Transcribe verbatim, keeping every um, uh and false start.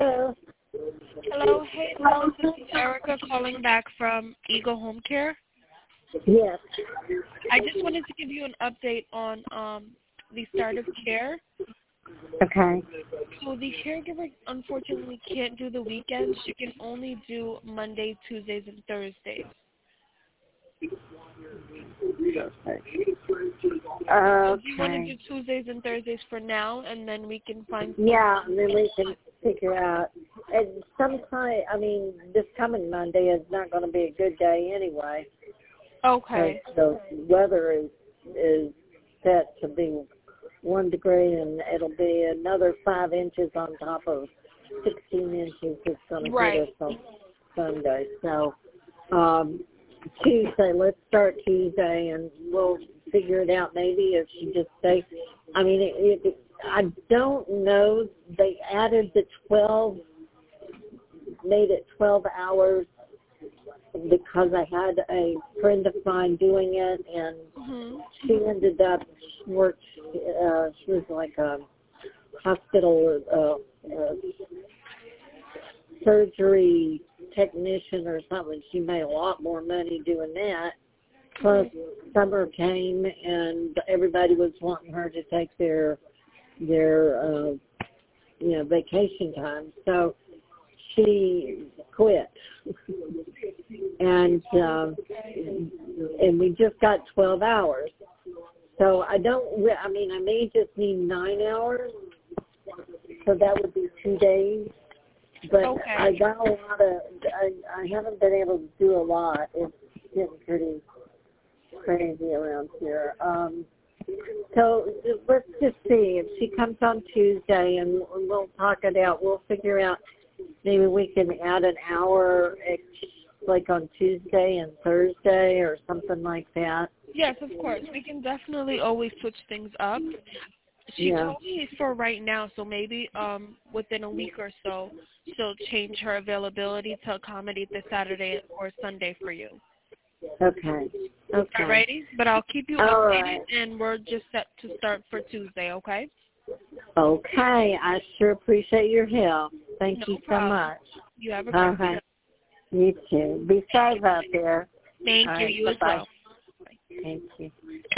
Hello. Hello. Hey, Rose. This is Erica calling back from Eagle Home Care. Yes. I just wanted to give you an update on um, the start of care. Okay. So the caregiver unfortunately can't do the weekends. She can only do Monday, Tuesdays, and Thursdays. Okay. So do you want to do Tuesdays and Thursdays for now, and then we can find something? Yeah, and then we can figure out. And sometime, I mean, this coming Monday is not going to be a good day anyway. Okay. The weather is is set to be one degree, and it'll be another five inches on top of sixteen inches. It's going to Right. hit us on Sunday. So um, Tuesday, let's start Tuesday, and we'll figure it out. Maybe if she just stays. I mean, it, it, I don't know. They added the twelve, made it twelve hours because I had a friend of mine doing it, and Mm-hmm. she ended up worked. Uh, she was like a hospital uh, uh, surgery technician or something. She made a lot more money doing that. Plus, summer came, and everybody was wanting her to take their their uh, you know vacation time. So she quit, and um, and we just got twelve hours. So I don't. I mean, I may just need nine hours. So that would be two days. But Okay. I got a lot of. I, I haven't been able to do a lot. It's getting pretty crazy around here. Um, so let's just see if she comes on Tuesday, and we'll talk it out. We'll figure out. Maybe we can add an hour, like on Tuesday and Thursday or something like that. Yes, of course. We can definitely always switch things up. She Yeah. told me it's for right now, so maybe um, within a week or so, she'll change her availability to accommodate the Saturday or Sunday for you. Okay. Okay. Alrighty? But I'll keep you All updated, right. and we're just set to start for Tuesday, okay? Okay. I sure appreciate your help. Thank No you problem. so much. You have a All great right. day. You too. Be safe out there. Thank All you. right. You as Bye-bye. well. Thank you.